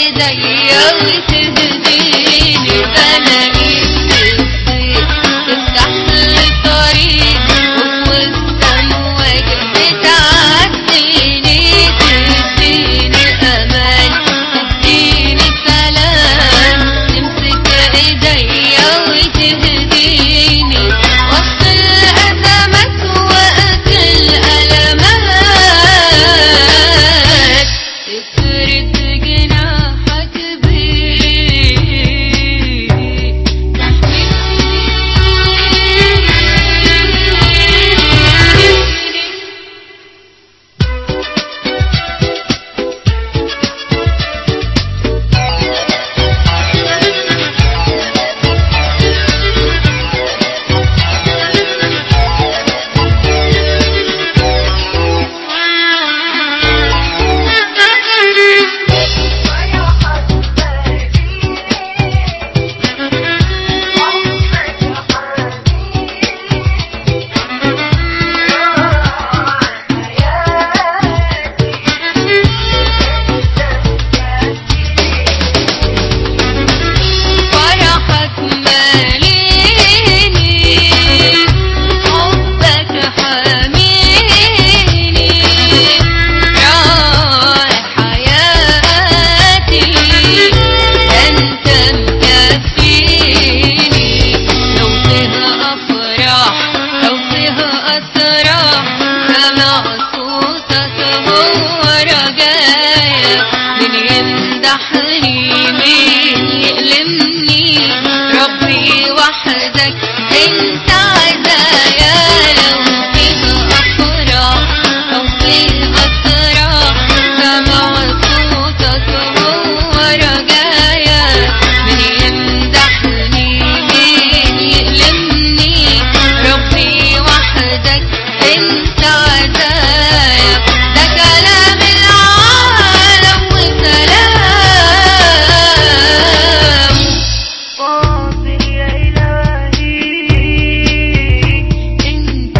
ايديا وتهديني، بلاقيك الصيف تفتح لي طريق وفي وسط امواج بتعديني، تديني امان تديني سلام، تمسك ايديا وتهديني وسط الازمات وقت الالمات، تفرد جناحك بيه يمدحني مين يألمني، ربي وحدك انت عزايا، لو فيها افراح او فيها اسراح سمع صوتك هو رجايا، من يمدحني مين يألمني، ربي وحدك انت عزايا، ده كلام العالم وسلام فاضل يا إلهي انت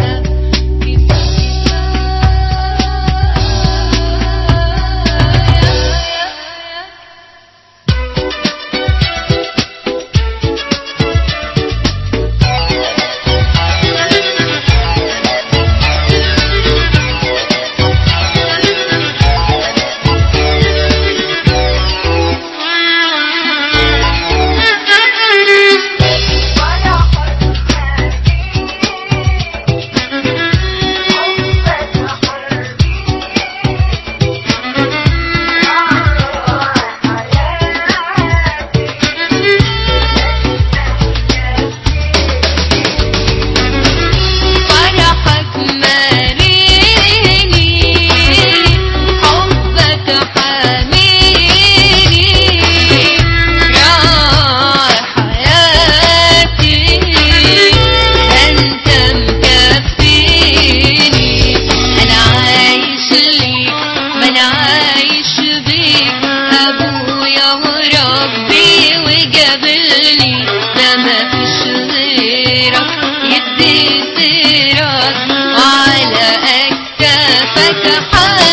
يدي سيرك وعلى أكتافك حال